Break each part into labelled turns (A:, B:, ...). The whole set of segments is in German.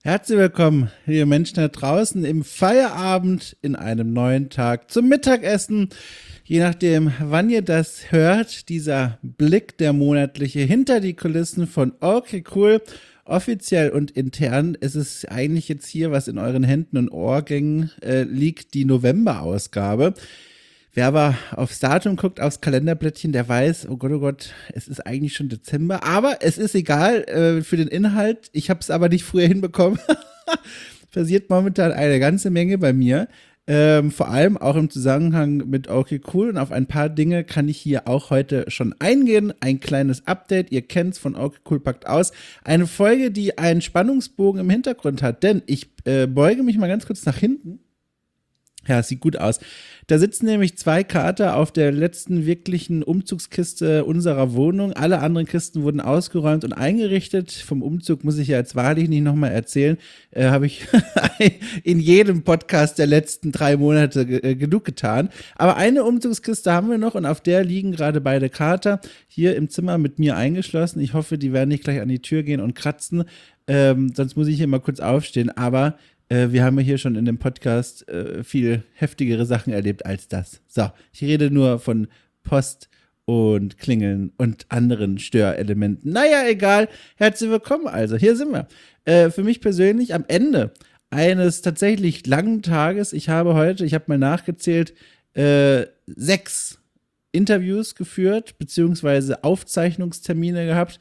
A: Herzlich willkommen, liebe Menschen da draußen, im Feierabend in einem neuen Tag zum Mittagessen. Je nachdem, wann ihr das hört, dieser Blick, der monatliche, hinter die Kulissen von Okay Cool, offiziell und intern. Es ist eigentlich jetzt hier, was in euren Händen und Ohrgängen liegt, die November-Ausgabe. Wer aber aufs Datum guckt, aufs Kalenderblättchen, der weiß, oh Gott, es ist eigentlich schon Dezember. Aber es ist egal für den Inhalt. Ich habe es aber nicht früher hinbekommen. Passiert momentan eine ganze Menge bei mir. Vor allem auch im Zusammenhang mit Okay Cool. Und auf ein paar Dinge kann ich hier auch heute schon eingehen. Ein kleines Update, ihr kennt's von Okay Cool packt aus. Eine Folge, die einen Spannungsbogen im Hintergrund hat. Denn ich beuge mich mal ganz kurz nach hinten. Ja, es sieht gut aus. Da sitzen nämlich 2 Kater auf der letzten wirklichen Umzugskiste unserer Wohnung. Alle anderen Kisten wurden ausgeräumt und eingerichtet. Vom Umzug muss ich ja jetzt wahrlich nicht nochmal erzählen. Habe ich in jedem Podcast der letzten 3 Monate genug getan. Aber eine Umzugskiste haben wir noch und auf der liegen gerade beide Kater hier im Zimmer mit mir eingeschlossen. Ich hoffe, die werden nicht gleich an die Tür gehen und kratzen. Sonst muss ich hier mal kurz aufstehen. Aber wir haben ja hier schon in dem Podcast viel heftigere Sachen erlebt als das. So, ich rede nur von Post und Klingeln und anderen Störelementen. Naja, egal. Herzlich willkommen also. Hier sind wir. Für mich persönlich am Ende eines tatsächlich langen Tages. Ich habe mal nachgezählt, 6 Interviews geführt, beziehungsweise Aufzeichnungstermine gehabt.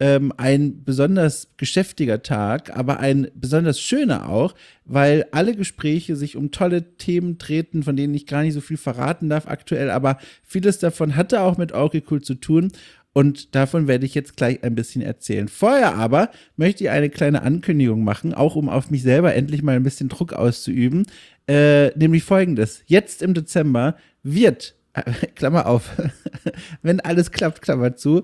A: Ein besonders geschäftiger Tag, aber ein besonders schöner auch, weil alle Gespräche sich um tolle Themen drehten, von denen ich gar nicht so viel verraten darf aktuell, aber vieles davon hatte auch mit Okay Cool zu tun und davon werde ich jetzt gleich ein bisschen erzählen. Vorher aber möchte ich eine kleine Ankündigung machen, auch um auf mich selber endlich mal ein bisschen Druck auszuüben, nämlich folgendes: Jetzt im Dezember wird, Klammer auf, wenn alles klappt, Klammer zu,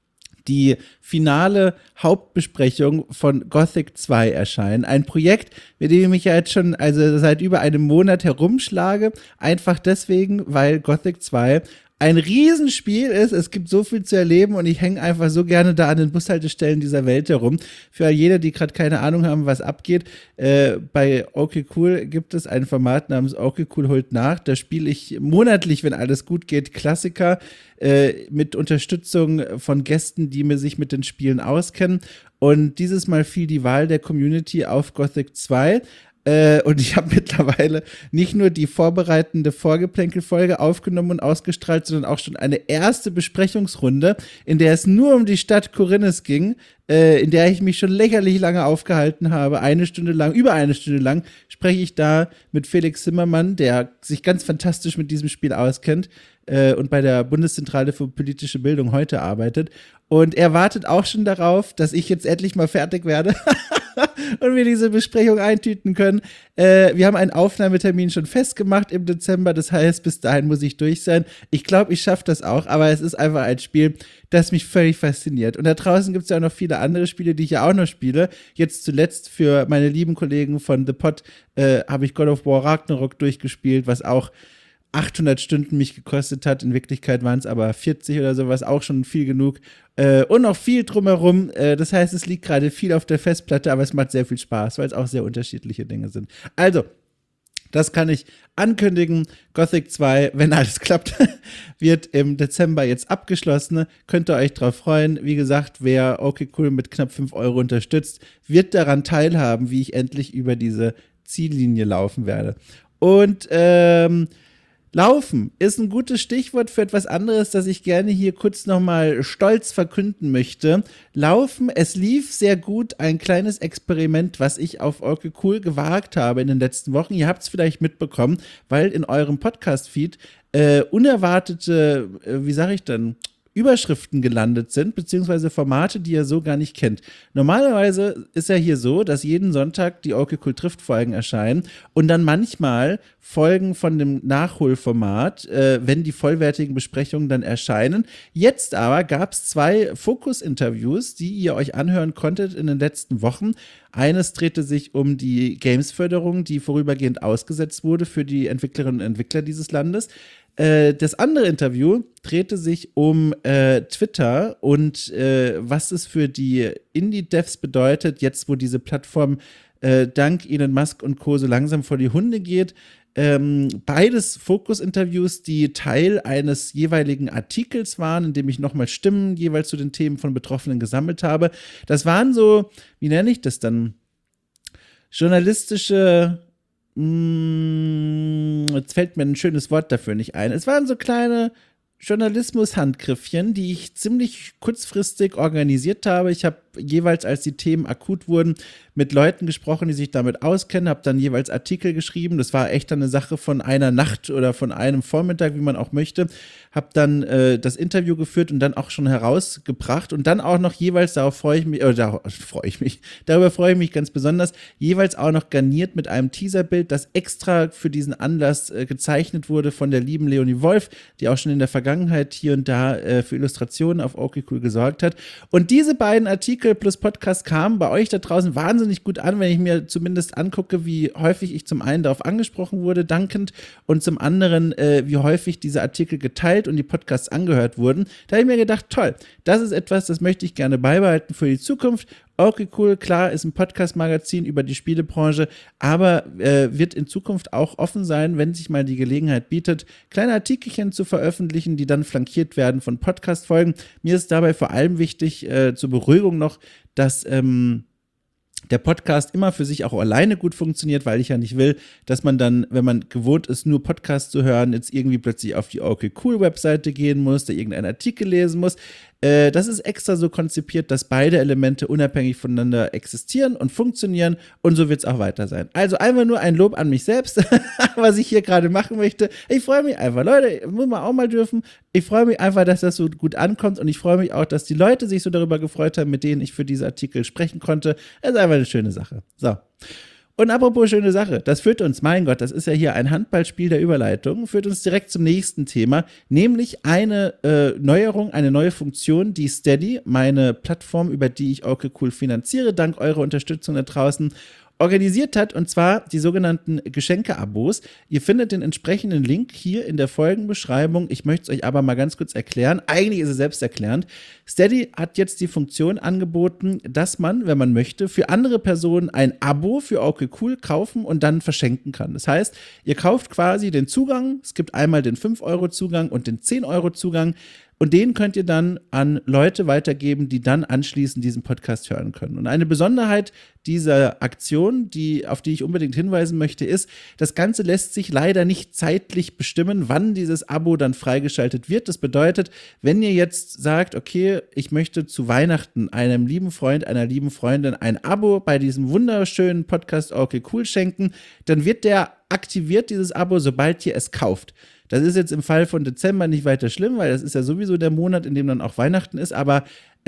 A: die finale Hauptbesprechung von Gothic 2 erscheinen. Ein Projekt, mit dem ich mich ja jetzt schon seit über einem Monat herumschlage. Einfach deswegen, weil Gothic 2 ein Riesenspiel ist. Es gibt so viel zu erleben und ich hänge einfach so gerne da an den Bushaltestellen dieser Welt herum. Für jeder, die gerade keine Ahnung haben, was abgeht, bei Okay Cool gibt es ein Format namens Okay Cool holt nach. Da spiele ich monatlich, wenn alles gut geht, Klassiker mit Unterstützung von Gästen, die sich mit den Spielen auskennen. Und dieses Mal fiel die Wahl der Community auf Gothic 2. Und ich habe mittlerweile nicht nur die vorbereitende Vorgeplänkel-Folge aufgenommen und ausgestrahlt, sondern auch schon eine erste Besprechungsrunde, in der es nur um die Stadt Korinnes ging, in der ich mich schon lächerlich lange aufgehalten habe. Über eine Stunde lang spreche ich da mit Felix Zimmermann, der sich ganz fantastisch mit diesem Spiel auskennt und bei der Bundeszentrale für politische Bildung heute arbeitet. Und er wartet auch schon darauf, dass ich jetzt endlich mal fertig werde und wir diese Besprechung eintüten können. Wir haben einen Aufnahmetermin schon festgemacht im Dezember, das heißt, bis dahin muss ich durch sein. Ich glaube, ich schaffe das auch, aber es ist einfach ein Spiel, das mich völlig fasziniert. Und da draußen gibt es ja auch noch viele andere Spiele, die ich ja auch noch spiele. Jetzt zuletzt für meine lieben Kollegen von The Pod habe ich God of War Ragnarok durchgespielt, was auch 800 Stunden mich gekostet hat. In Wirklichkeit waren es aber 40 oder sowas, auch schon viel genug. Und noch viel drumherum. Das heißt, es liegt gerade viel auf der Festplatte, aber es macht sehr viel Spaß, weil es auch sehr unterschiedliche Dinge sind. Also, das kann ich ankündigen. Gothic 2, wenn alles klappt, wird im Dezember jetzt abgeschlossen. Könnt ihr euch drauf freuen. Wie gesagt, wer Okay Cool mit knapp 5 Euro unterstützt, wird daran teilhaben, wie ich endlich über diese Ziellinie laufen werde. Und Laufen ist ein gutes Stichwort für etwas anderes, das ich gerne hier kurz nochmal stolz verkünden möchte. Laufen, es lief sehr gut, ein kleines Experiment, was ich auf Okay Cool gewagt habe in den letzten Wochen. Ihr habt es vielleicht mitbekommen, weil in eurem Podcast-Feed unerwartete, Überschriften gelandet sind, beziehungsweise Formate, die ihr so gar nicht kennt. Normalerweise ist ja hier so, dass jeden Sonntag die Okay Cool trifft Folgen erscheinen und dann manchmal Folgen von dem Nachholformat, wenn die vollwertigen Besprechungen dann erscheinen. Jetzt aber gab es 2 Fokus-Interviews, die ihr euch anhören konntet in den letzten Wochen. Eines drehte sich um die Games-Förderung, die vorübergehend ausgesetzt wurde für die Entwicklerinnen und Entwickler dieses Landes. Das andere Interview drehte sich um Twitter und was es für die Indie-Devs bedeutet, jetzt wo diese Plattform dank Elon Musk und Co. so langsam vor die Hunde geht. Beides Fokus-Interviews, die Teil eines jeweiligen Artikels waren, in dem ich nochmal Stimmen jeweils zu den Themen von Betroffenen gesammelt habe. Das waren so, wie nenne ich das dann? Journalistische, jetzt fällt mir ein schönes Wort dafür nicht ein. Es waren so kleine Journalismus-Handgriffchen, die ich ziemlich kurzfristig organisiert habe. Ich habe jeweils, als die Themen akut wurden, mit Leuten gesprochen, die sich damit auskennen, habe dann jeweils Artikel geschrieben. Das war echt dann eine Sache von einer Nacht oder von einem Vormittag, wie man auch möchte. Habe dann das Interview geführt und dann auch schon herausgebracht und dann auch noch jeweils, darüber freue ich mich ganz besonders, jeweils auch noch garniert mit einem Teaserbild, das extra für diesen Anlass gezeichnet wurde von der lieben Leonie Wolf, die auch schon in der Vergangenheit hier und da für Illustrationen auf OkCool gesorgt hat. Und diese beiden Artikel plus Podcast kamen bei euch da draußen wahnsinnig gut an, wenn ich mir zumindest angucke, wie häufig ich zum einen darauf angesprochen wurde, dankend, und zum anderen, wie häufig diese Artikel geteilt und die Podcasts angehört wurden. Da habe ich mir gedacht, toll, das ist etwas, das möchte ich gerne beibehalten für die Zukunft. OkCool, klar, ist ein Podcast-Magazin über die Spielebranche, aber wird in Zukunft auch offen sein, wenn sich mal die Gelegenheit bietet, kleine Artikelchen zu veröffentlichen, die dann flankiert werden von Podcast-Folgen. Mir ist dabei vor allem wichtig, zur Beruhigung noch, dass der Podcast immer für sich auch alleine gut funktioniert, weil ich ja nicht will, dass man dann, wenn man gewohnt ist, nur Podcasts zu hören, jetzt irgendwie plötzlich auf die OkCool-Webseite gehen muss, da irgendeinen Artikel lesen muss. Das ist extra so konzipiert, dass beide Elemente unabhängig voneinander existieren und funktionieren, und so wird es auch weiter sein. Also einfach nur ein Lob an mich selbst, was ich hier gerade machen möchte. Ich freue mich einfach, Leute, muss man auch mal dürfen. Ich freue mich einfach, dass das so gut ankommt, und ich freue mich auch, dass die Leute sich so darüber gefreut haben, mit denen ich für diese Artikel sprechen konnte. Das ist einfach eine schöne Sache. So. Und apropos schöne Sache, das führt uns, mein Gott, das ist ja hier ein Handballspiel der Überleitung, führt uns direkt zum nächsten Thema, nämlich eine Neuerung, eine neue Funktion, die Steady, meine Plattform, über die ich OkCool finanziere, dank eurer Unterstützung da draußen, organisiert hat, und zwar die sogenannten Geschenke-Abos. Ihr findet den entsprechenden Link hier in der Folgenbeschreibung. Ich möchte es euch aber mal ganz kurz erklären. Eigentlich ist es selbsterklärend. Steady hat jetzt die Funktion angeboten, dass man, wenn man möchte, für andere Personen ein Abo für OkCool kaufen und dann verschenken kann. Das heißt, ihr kauft quasi den Zugang. Es gibt einmal den 5-Euro-Zugang und den 10-Euro-Zugang. Und den könnt ihr dann an Leute weitergeben, die dann anschließend diesen Podcast hören können. Und eine Besonderheit dieser Aktion, auf die ich unbedingt hinweisen möchte, ist, das Ganze lässt sich leider nicht zeitlich bestimmen, wann dieses Abo dann freigeschaltet wird. Das bedeutet, wenn ihr jetzt sagt, okay, ich möchte zu Weihnachten einem lieben Freund, einer lieben Freundin ein Abo bei diesem wunderschönen Podcast OkCool schenken, dann wird der aktiviert, dieses Abo, sobald ihr es kauft. Das ist jetzt im Fall von Dezember nicht weiter schlimm, weil das ist ja sowieso der Monat, in dem dann auch Weihnachten ist, aber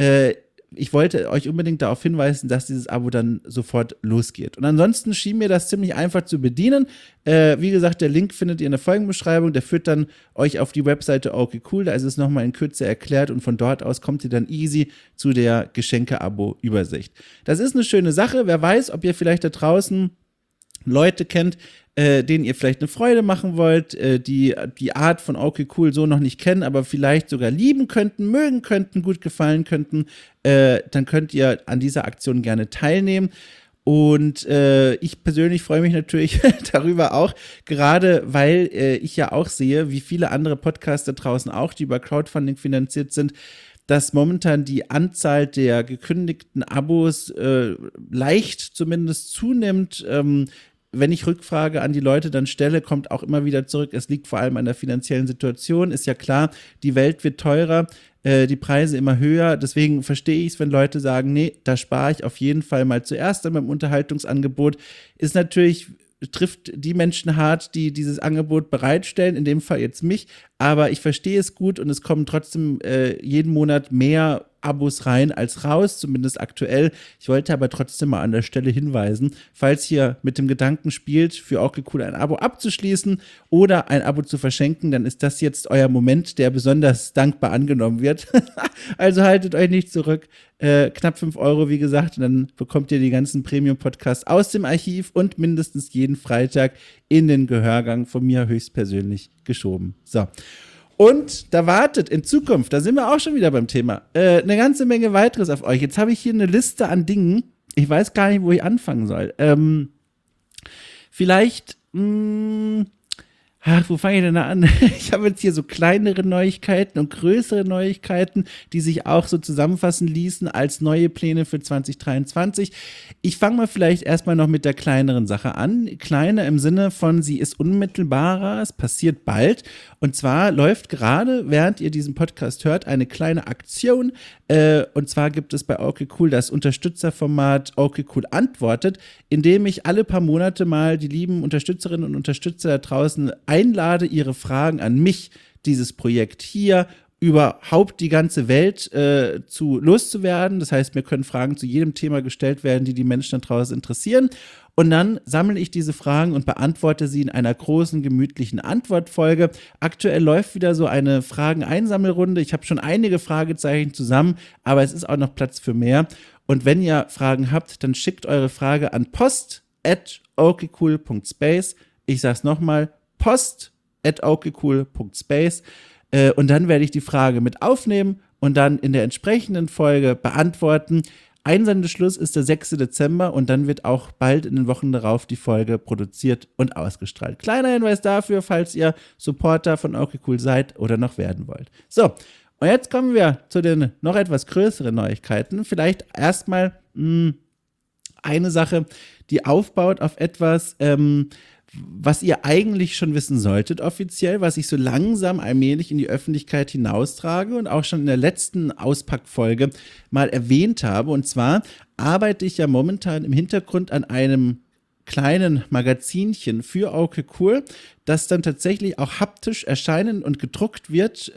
A: ich wollte euch unbedingt darauf hinweisen, dass dieses Abo dann sofort losgeht. Und ansonsten schien mir das ziemlich einfach zu bedienen. Wie gesagt, der Link findet ihr in der Folgenbeschreibung, der führt dann euch auf die Webseite OkCool, da ist es nochmal in Kürze erklärt, und von dort aus kommt ihr dann easy zu der Geschenke-Abo-Übersicht. Das ist eine schöne Sache, wer weiß, ob ihr vielleicht da draußen Leute kennt, denen ihr vielleicht eine Freude machen wollt, die Art von OkCool so noch nicht kennen, aber vielleicht sogar lieben könnten, mögen könnten, gut gefallen könnten, dann könnt ihr an dieser Aktion gerne teilnehmen. Und ich persönlich freue mich natürlich darüber auch, gerade weil ich ja auch sehe, wie viele andere Podcaster draußen auch, die über Crowdfunding finanziert sind, dass momentan die Anzahl der gekündigten Abos leicht zumindest zunimmt. Wenn ich Rückfrage an die Leute dann stelle, kommt auch immer wieder zurück, es liegt vor allem an der finanziellen Situation. Ist ja klar, die Welt wird teurer, die Preise immer höher. Deswegen verstehe ich es, wenn Leute sagen, nee, da spare ich auf jeden Fall mal zuerst an meinem Unterhaltungsangebot. Ist natürlich, trifft die Menschen hart, die dieses Angebot bereitstellen, in dem Fall jetzt mich, aber ich verstehe es gut, und es kommen trotzdem jeden Monat mehr Abos rein als raus, zumindest aktuell. Ich wollte aber trotzdem mal an der Stelle hinweisen, falls ihr mit dem Gedanken spielt, für okay cool ein Abo abzuschließen oder ein Abo zu verschenken, dann ist das jetzt euer Moment, der besonders dankbar angenommen wird. Also haltet euch nicht zurück. Knapp 5 Euro, wie gesagt, und dann bekommt ihr die ganzen Premium-Podcasts aus dem Archiv und mindestens jeden Freitag in den Gehörgang von mir höchstpersönlich geschoben. So. Und da wartet in Zukunft, da sind wir auch schon wieder beim Thema, eine ganze Menge weiteres auf euch. Jetzt habe ich hier eine Liste an Dingen. Ich weiß gar nicht, wo ich anfangen soll. Vielleicht, wo fange ich denn da an? Ich habe jetzt hier so kleinere Neuigkeiten und größere Neuigkeiten, die sich auch so zusammenfassen ließen als neue Pläne für 2023. Ich fange mal vielleicht erstmal noch mit der kleineren Sache an. Kleiner im Sinne von, sie ist unmittelbarer, es passiert bald. Und zwar läuft gerade, während ihr diesen Podcast hört, eine kleine Aktion. Und zwar gibt es bei okay cool das Unterstützerformat okay cool antwortet, in dem ich alle paar Monate mal die lieben Unterstützerinnen und Unterstützer da draußen einlade, ihre Fragen an mich, dieses Projekt hier, überhaupt die ganze Welt loszuwerden. Das heißt, mir können Fragen zu jedem Thema gestellt werden, die die Menschen da draußen interessieren. Und dann sammle ich diese Fragen und beantworte sie in einer großen, gemütlichen Antwortfolge. Aktuell läuft wieder so eine Fragen-Einsammelrunde. Ich habe schon einige Fragezeichen zusammen, aber es ist auch noch Platz für mehr. Und wenn ihr Fragen habt, dann schickt eure Frage an post@okcool.space. Ich sage es nochmal, post@okcool.space. Und dann werde ich die Frage mit aufnehmen und dann in der entsprechenden Folge beantworten. Einsendeschluss ist der 6. Dezember und dann wird auch bald in den Wochen darauf die Folge produziert und ausgestrahlt. Kleiner Hinweis dafür, falls ihr Supporter von okay cool seid oder noch werden wollt. So, und jetzt kommen wir zu den noch etwas größeren Neuigkeiten. Vielleicht erstmal eine Sache, die aufbaut auf etwas, was ihr eigentlich schon wissen solltet offiziell, was ich so langsam allmählich in die Öffentlichkeit hinaustrage und auch schon in der letzten Auspackfolge mal erwähnt habe. Und zwar arbeite ich ja momentan im Hintergrund an einem kleinen Magazinchen für okay cool, das dann tatsächlich auch haptisch erscheinen und gedruckt wird.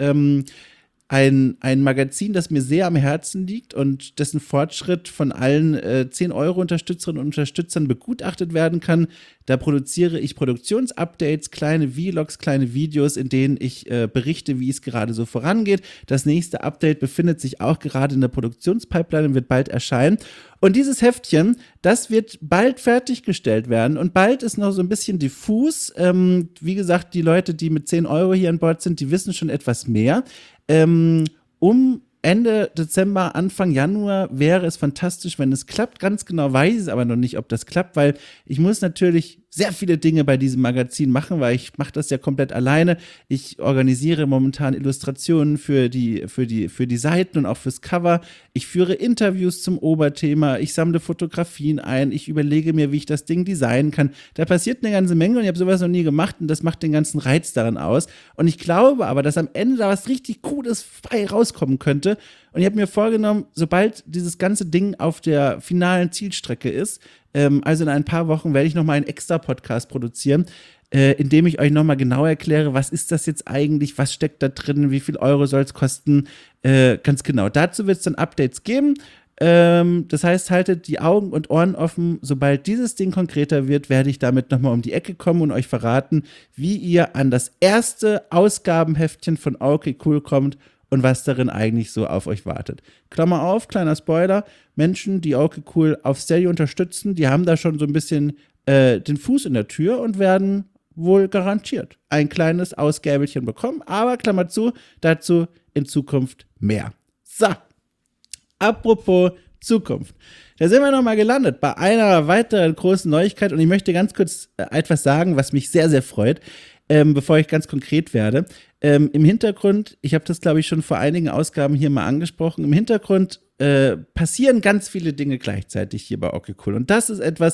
A: Ein Magazin, das mir sehr am Herzen liegt und dessen Fortschritt von allen 10-Euro-Unterstützerinnen und Unterstützern begutachtet werden kann. Da produziere ich Produktionsupdates, kleine Vlogs, kleine Videos, in denen ich berichte, wie es gerade so vorangeht. Das nächste Update befindet sich auch gerade in der Produktionspipeline und wird bald erscheinen. Und dieses Heftchen, das wird bald fertiggestellt werden und bald ist noch so ein bisschen diffus. Wie gesagt, die Leute, die mit 10 Euro hier an Bord sind, die wissen schon etwas mehr. Um Ende Dezember, Anfang Januar wäre es fantastisch, wenn es klappt. Ganz genau weiß ich es aber noch nicht, ob das klappt, weil ich muss natürlich sehr viele Dinge bei diesem Magazin machen, weil ich mache das ja komplett alleine. Ich organisiere momentan Illustrationen für die Seiten und auch fürs Cover. Ich führe Interviews zum Oberthema. Ich sammle Fotografien ein. Ich überlege mir, wie ich das Ding designen kann. Da passiert eine ganze Menge und ich habe sowas noch nie gemacht und das macht den ganzen Reiz daran aus. Und ich glaube aber, dass am Ende da was richtig Cooles frei rauskommen könnte. Und ich habe mir vorgenommen, sobald dieses ganze Ding auf der finalen Zielstrecke ist, also in ein paar Wochen werde ich nochmal einen extra Podcast produzieren, in dem ich euch nochmal genau erkläre, was ist das jetzt eigentlich, was steckt da drin, wie viel Euro soll es kosten, ganz genau. Dazu wird es dann Updates geben. Das heißt, haltet die Augen und Ohren offen. Sobald dieses Ding konkreter wird, werde ich damit nochmal um die Ecke kommen und euch verraten, wie ihr an das erste Ausgabenheftchen von okay cool kommt und was darin eigentlich so auf euch wartet. Klammer auf, kleiner Spoiler, Menschen, die okay cool auf Steady unterstützen, die haben da schon so ein bisschen den Fuß in der Tür und werden wohl garantiert ein kleines Ausgäbelchen bekommen, aber Klammer zu, dazu in Zukunft mehr. So, apropos Zukunft. Da sind wir nochmal gelandet bei einer weiteren großen Neuigkeit und ich möchte ganz kurz etwas sagen, was mich sehr, sehr freut. Bevor ich ganz konkret werde. Im Hintergrund, ich habe das, glaube ich, schon vor einigen Ausgaben hier mal angesprochen, im Hintergrund passieren ganz viele Dinge gleichzeitig hier bei okay cool. Und das ist etwas,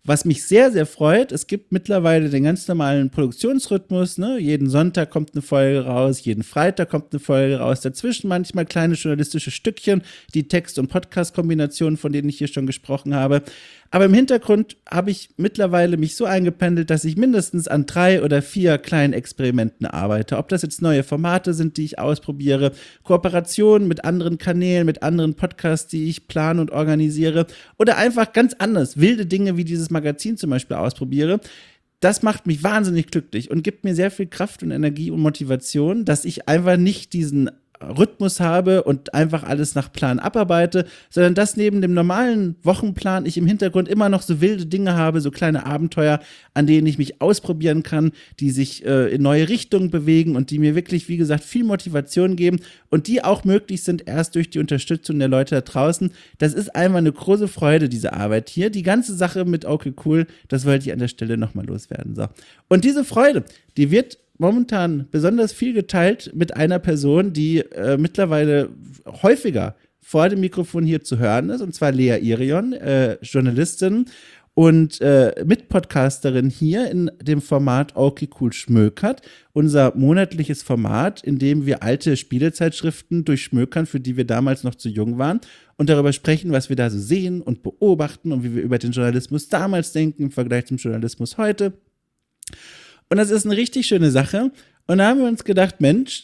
A: Was mich sehr, sehr freut, es gibt mittlerweile den ganz normalen Produktionsrhythmus, ne? Jeden Sonntag kommt eine Folge raus, jeden Freitag kommt eine Folge raus, dazwischen manchmal kleine journalistische Stückchen, die Text- und Podcast-Kombinationen, von denen ich hier schon gesprochen habe. Aber im Hintergrund habe ich mittlerweile mich so eingependelt, dass ich mindestens an 3 oder 4 kleinen Experimenten arbeite. Ob das jetzt neue Formate sind, die ich ausprobiere, Kooperationen mit anderen Kanälen, mit anderen Podcasts, die ich plane und organisiere oder einfach ganz anders, wilde Dinge wie dieses Magazin zum Beispiel ausprobiere. Das macht mich wahnsinnig glücklich und gibt mir sehr viel Kraft und Energie und Motivation, dass ich einfach nicht diesen Rhythmus habe und einfach alles nach Plan abarbeite, sondern dass neben dem normalen Wochenplan ich im Hintergrund immer noch so wilde Dinge habe, so kleine Abenteuer, an denen ich mich ausprobieren kann, die sich in neue Richtungen bewegen und die mir wirklich, wie gesagt, viel Motivation geben und die auch möglich sind erst durch die Unterstützung der Leute da draußen. Das ist einfach eine große Freude, diese Arbeit hier. Die ganze Sache mit Okay Cool, das wollte ich an der Stelle nochmal loswerden. So. Und diese Freude, die wird momentan besonders viel geteilt mit einer Person, die mittlerweile häufiger vor dem Mikrofon hier zu hören ist, und zwar Lea Irion, Journalistin und Mitpodcasterin hier in dem Format Okay Cool Schmökert, unser monatliches Format, in dem wir alte Spielezeitschriften durchschmökern, für die wir damals noch zu jung waren und darüber sprechen, was wir da so sehen und beobachten und wie wir über den Journalismus damals denken im Vergleich zum Journalismus heute. Und das ist eine richtig schöne Sache. Und da haben wir uns gedacht, Mensch,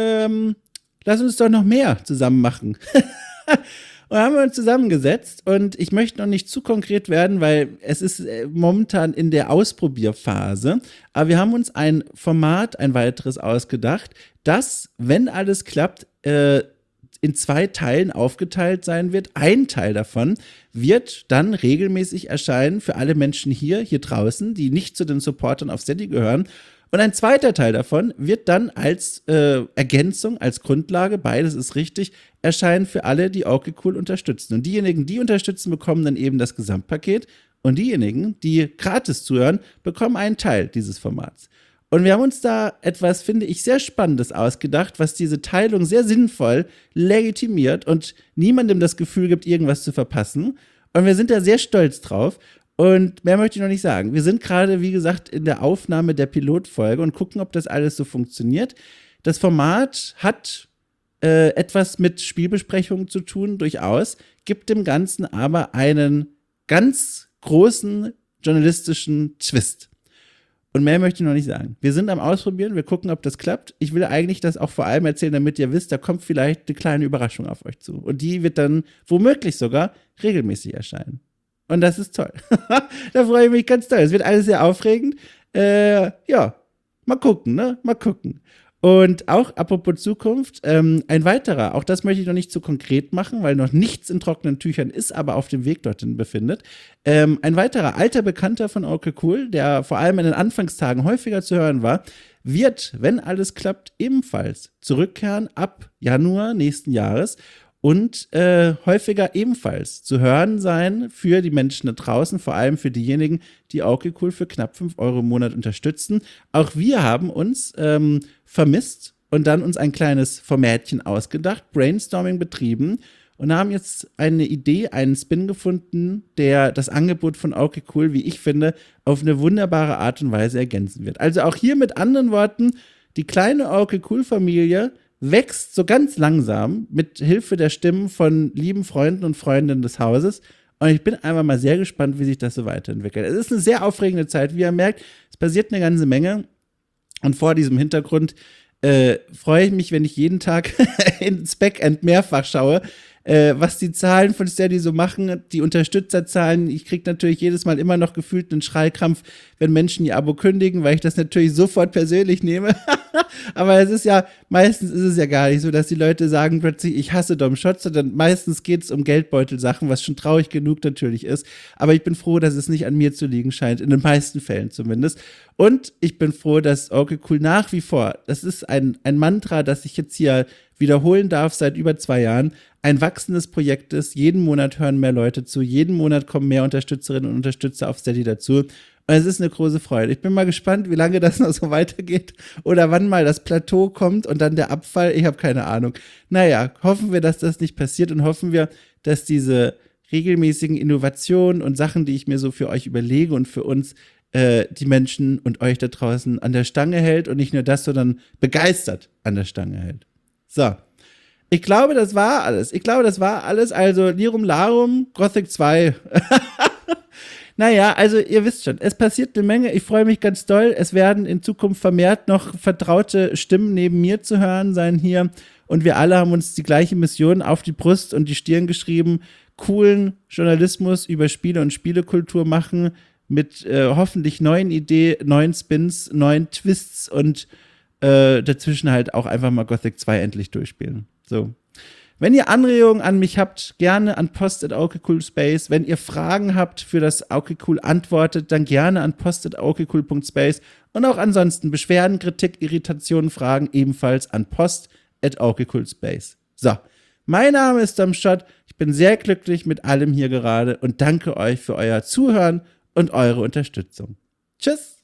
A: lass uns doch noch mehr zusammen machen. Und haben wir uns zusammengesetzt und ich möchte noch nicht zu konkret werden, weil es ist momentan in der Ausprobierphase. Aber wir haben uns ein Format, ein weiteres ausgedacht, das, wenn alles klappt, in 2 Teilen aufgeteilt sein wird. Ein Teil davon wird dann regelmäßig erscheinen für alle Menschen hier draußen, die nicht zu den Supportern auf Steady gehören. Und ein zweiter Teil davon wird dann als Ergänzung, als Grundlage, beides ist richtig, erscheinen für alle, die Okay Cool unterstützen. Und diejenigen, die unterstützen, bekommen dann eben das Gesamtpaket. Und diejenigen, die gratis zuhören, bekommen einen Teil dieses Formats. Und wir haben uns da etwas, finde ich, sehr Spannendes ausgedacht, was diese Teilung sehr sinnvoll legitimiert und niemandem das Gefühl gibt, irgendwas zu verpassen. Und wir sind da sehr stolz drauf. Und mehr möchte ich noch nicht sagen. Wir sind gerade, wie gesagt, in der Aufnahme der Pilotfolge und gucken, ob das alles so funktioniert. Das Format hat etwas mit Spielbesprechungen zu tun, durchaus, gibt dem Ganzen aber einen ganz großen journalistischen Twist. Und mehr möchte ich noch nicht sagen. Wir sind am Ausprobieren, wir gucken, ob das klappt. Ich will eigentlich das auch vor allem erzählen, damit ihr wisst, da kommt vielleicht eine kleine Überraschung auf euch zu. Und die wird dann womöglich sogar regelmäßig erscheinen. Und das ist toll. Da freue ich mich ganz doll. Es wird alles sehr aufregend. Ja, mal gucken, ne? Mal gucken. Und auch apropos Zukunft, ein weiterer, auch das möchte ich noch nicht zu konkret machen, weil noch nichts in trockenen Tüchern ist, aber auf dem Weg dorthin befindet. Ein weiterer alter Bekannter von Okay Cool, der vor allem in den Anfangstagen häufiger zu hören war, wird, wenn alles klappt, ebenfalls zurückkehren ab Januar nächsten Jahres und häufiger ebenfalls zu hören sein für die Menschen da draußen, vor allem für diejenigen, die Okay Cool für knapp 5 Euro im Monat unterstützen. Auch wir haben uns vermisst und dann uns ein kleines Formatchen ausgedacht, Brainstorming betrieben und haben jetzt eine Idee, einen Spin gefunden, der das Angebot von Okay Cool, wie ich finde, auf eine wunderbare Art und Weise ergänzen wird. Also auch hier mit anderen Worten, die kleine Okay Cool Familie wächst so ganz langsam mit Hilfe der Stimmen von lieben Freunden und Freundinnen des Hauses. Und ich bin einfach mal sehr gespannt, wie sich das so weiterentwickelt. Es ist eine sehr aufregende Zeit, wie ihr merkt. Es passiert eine ganze Menge. Und vor diesem Hintergrund freue ich mich, wenn ich jeden Tag ins Backend mehrfach schaue, was die Zahlen von Steady so machen, die Unterstützerzahlen. Ich kriege natürlich jedes Mal immer noch gefühlt einen Schreikrampf, wenn Menschen ihr Abo kündigen, weil ich das natürlich sofort persönlich nehme. Aber meistens ist es ja gar nicht so, dass die Leute sagen plötzlich, ich hasse Dom Schott, sondern meistens geht es um Geldbeutelsachen, was schon traurig genug natürlich ist. Aber ich bin froh, dass es nicht an mir zu liegen scheint, in den meisten Fällen zumindest. Und ich bin froh, dass Okay Cool nach wie vor, das ist ein Mantra, das ich jetzt hier wiederholen darf seit über 2 Jahren, ein wachsendes Projekt ist. Jeden Monat hören mehr Leute zu, jeden Monat kommen mehr Unterstützerinnen und Unterstützer auf Steady dazu. Und es ist eine große Freude. Ich bin mal gespannt, wie lange das noch so weitergeht oder wann mal das Plateau kommt und dann der Abfall. Ich habe keine Ahnung. Naja, hoffen wir, dass das nicht passiert und hoffen wir, dass diese regelmäßigen Innovationen und Sachen, die ich mir so für euch überlege und für uns die Menschen und euch da draußen an der Stange hält und nicht nur das, sondern begeistert an der Stange hält. So. Ich glaube, das war alles. Also, Lirum Larum, Gothic 2. Naja, also ihr wisst schon, es passiert eine Menge. Ich freue mich ganz doll. Es werden in Zukunft vermehrt noch vertraute Stimmen neben mir zu hören sein hier. Und wir alle haben uns die gleiche Mission auf die Brust und die Stirn geschrieben. Coolen Journalismus über Spiele und Spielekultur machen mit hoffentlich neuen Ideen, neuen Spins, neuen Twists und dazwischen halt auch einfach mal Gothic 2 endlich durchspielen. So. Wenn ihr Anregungen an mich habt, gerne an post@okcoolspace. Wenn ihr Fragen habt für das OKCool antwortet, dann gerne an post@okcool.space. Und auch ansonsten Beschwerden, Kritik, Irritationen, Fragen ebenfalls an post@okcoolspace. So, mein Name ist Dom Schott. Ich bin sehr glücklich mit allem hier gerade und danke euch für euer Zuhören und eure Unterstützung. Tschüss!